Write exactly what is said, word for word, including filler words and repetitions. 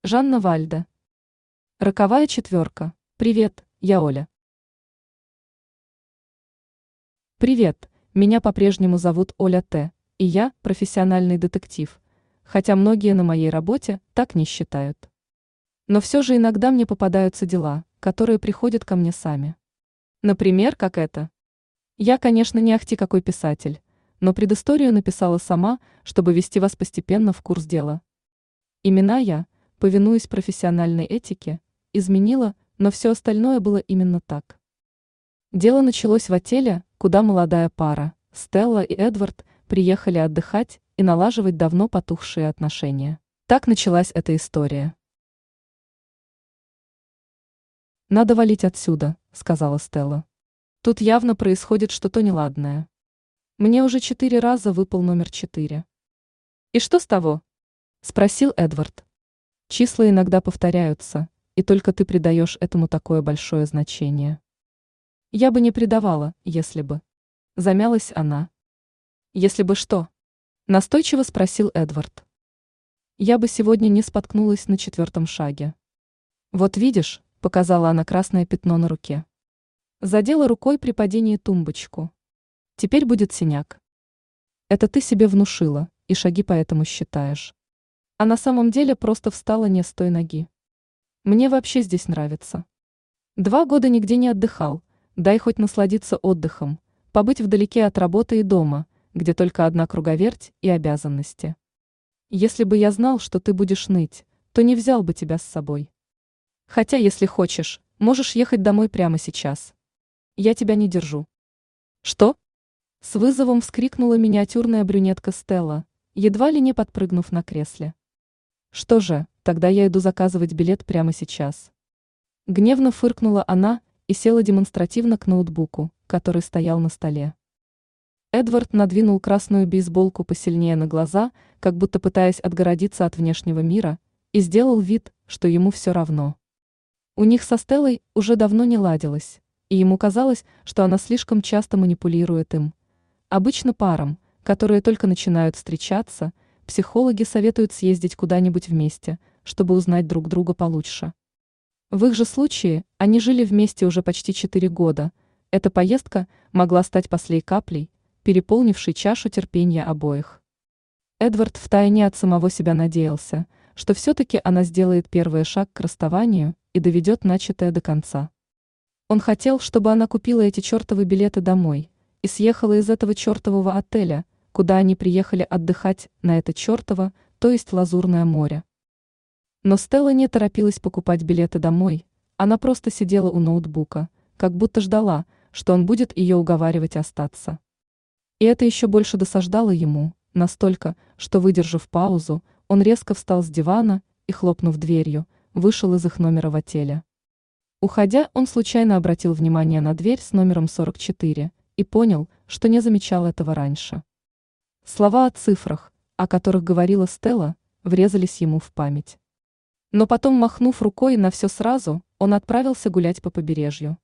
Жанна Вальде. Роковая четверка. Привет, я Оля. Привет, меня по-прежнему зовут Оля Т, и я профессиональный детектив, хотя многие на моей работе так не считают. Но все же иногда мне попадаются дела, которые приходят ко мне сами. Например, как это. Я, конечно, не ахти какой писатель, но предысторию написала сама, чтобы ввести вас постепенно в курс дела. Имена я, повинуясь профессиональной этике, изменила, но все остальное было именно так. Дело началось в отеле, куда молодая пара, Стелла и Эдвард, приехали отдыхать и налаживать давно потухшие отношения. Так началась эта история. «Надо валить отсюда», — сказала Стелла. «Тут явно происходит что-то неладное. Мне уже четыре раза выпал номер четыре». «И что с того?» — спросил Эдвард. «Числа иногда повторяются, и только ты придаешь этому такое большое значение». «Я бы не придавала, если бы». Замялась она. «Если бы что?» — настойчиво спросил Эдвард. «Я бы сегодня не споткнулась на четвертом шаге». «Вот видишь», — показала она красное пятно на руке. Задела рукой при падении тумбочку. «Теперь будет синяк». «Это ты себе внушила, и шаги поэтому считаешь. А на самом деле просто встала не с той ноги. Мне вообще здесь нравится. Два года нигде не отдыхал, дай хоть насладиться отдыхом, побыть вдалеке от работы и дома, где только одна круговерть и обязанности. Если бы я знал, что ты будешь ныть, то не взял бы тебя с собой. Хотя, если хочешь, можешь ехать домой прямо сейчас. Я тебя не держу». «Что?» — с вызовом вскрикнула миниатюрная брюнетка Стелла, едва ли не подпрыгнув на кресле. «Что же, тогда я иду заказывать билет прямо сейчас». Гневно фыркнула она и села демонстративно к ноутбуку, который стоял на столе. Эдвард надвинул красную бейсболку посильнее на глаза, как будто пытаясь отгородиться от внешнего мира, и сделал вид, что ему все равно. У них со Стеллой уже давно не ладилось, и ему казалось, что она слишком часто манипулирует им. Обычно парам, которые только начинают встречаться, психологи советуют съездить куда-нибудь вместе, чтобы узнать друг друга получше. В их же случае они жили вместе уже почти четыре года. Эта поездка могла стать последней каплей, переполнившей чашу терпения обоих. Эдвард втайне от самого себя надеялся, что все-таки она сделает первый шаг к расставанию и доведет начатое до конца. Он хотел, чтобы она купила эти чертовы билеты домой и съехала из этого чертового отеля, куда они приехали отдыхать на это чертово, то есть Лазурное море. Но Стелла не торопилась покупать билеты домой, она просто сидела у ноутбука, как будто ждала, что он будет ее уговаривать остаться. И это еще больше досаждало ему, настолько, что, выдержав паузу, он резко встал с дивана и, хлопнув дверью, вышел из их номера в отеле. Уходя, он случайно обратил внимание на дверь с номером сорок четыре и понял, что не замечал этого раньше. Слова о цифрах, о которых говорила Стелла, врезались ему в память. Но потом, махнув рукой на все сразу, он отправился гулять по побережью.